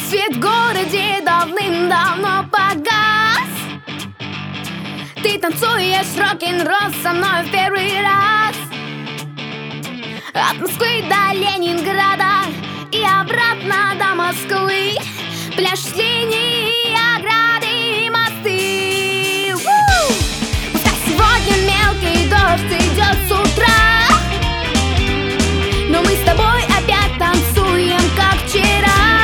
Свет в городе давным-давно погас. Ты танцуешь рок-н-ролл со мной в первый раз. От Москвы до Ленинграда и обратно до Москвы. Пляж с линии, ограды и мосты. Пускай сегодня мелкий дождь идет с утра, но мы с тобой опять танцуем, как вчера.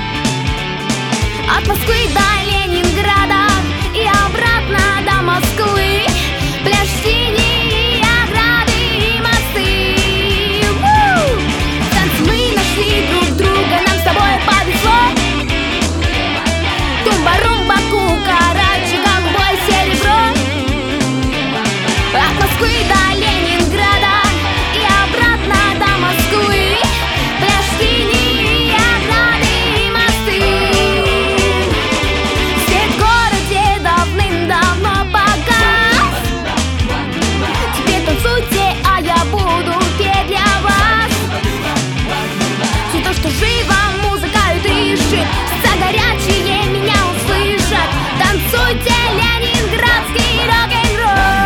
От Москвы до Ленинграда и обратно до Москвы. Пляж с линии, ограды и мосты. В танце мы нашли друг друга, нам с тобой повезло. Тумба-румба, кукарача, голубое серебро. От Москвы до Ленинграда и обратно до Москвы. Пляж с линии, ограды и мосты. Свет в городе давным-давно погас. Теперь танцуйте, а я буду петь для вас. Все то, что живо, музыка и дышит, за горячие меня услышат. Танцуйте ленинградский рок-н-ролл.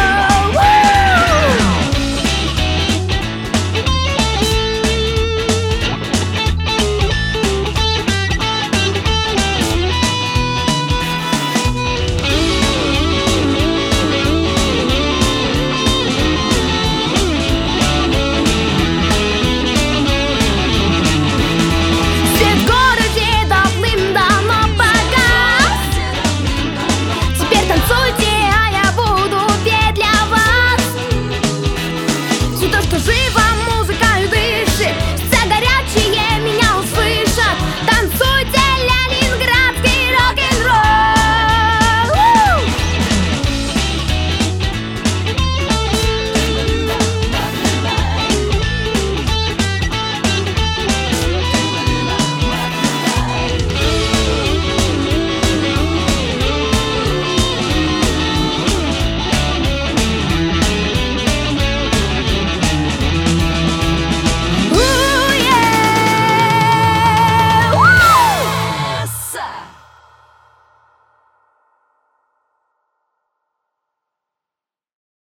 Свет в городе давным-давно погас. Теперь танцуйте, а я буду петь для вас. Все то, что живо,